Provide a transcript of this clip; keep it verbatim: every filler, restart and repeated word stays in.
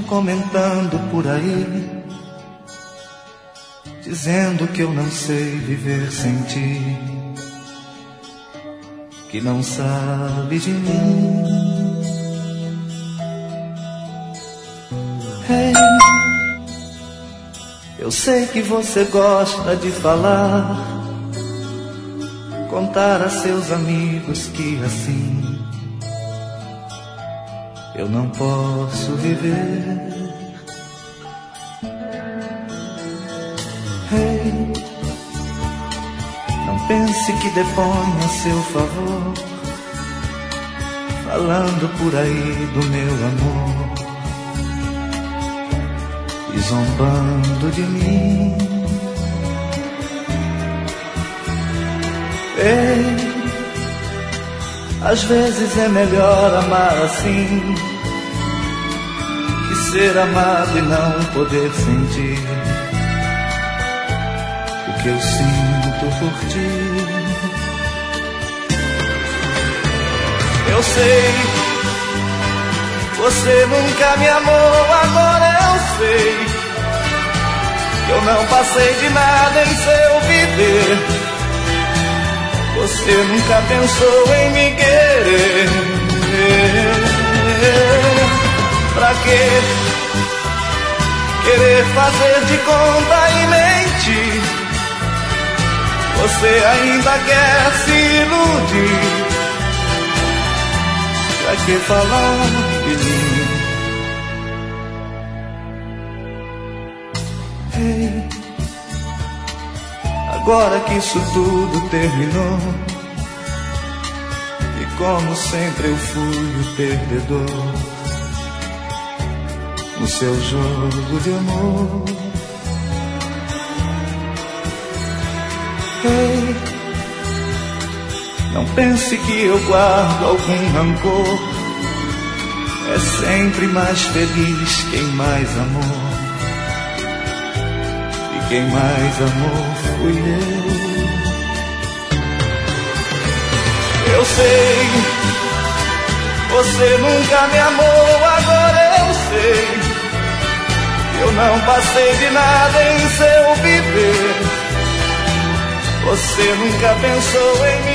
comentando por aí, dizendo que eu não sei viver sem ti, que não sabe de mim. Hey, eu sei que você gosta de falar, contar a seus amigos que assim eu não posso viver. Hey, não pense que deponho a seu favor, falando por aí do meu amor e zombando de mim. Ei, às vezes é melhor amar assim que ser amado e não poder sentir o que eu sinto por ti. Eu sei, você nunca me amou, agora eu sei que eu não passei de nada em seu viver. Você nunca pensou em me querer. Pra quê? Querer fazer de conta e mentir. Você ainda quer se iludir. Pra que falar de mim? Hey, agora que isso tudo terminou, e como sempre eu fui o perdedor no seu jogo de amor. Ei, não pense que eu guardo algum rancor. É sempre mais feliz quem mais amou, e quem mais amou fui eu. Eu sei, você nunca me amou, agora eu sei que eu não passei de nada em seu viver. Você nunca pensou em mim.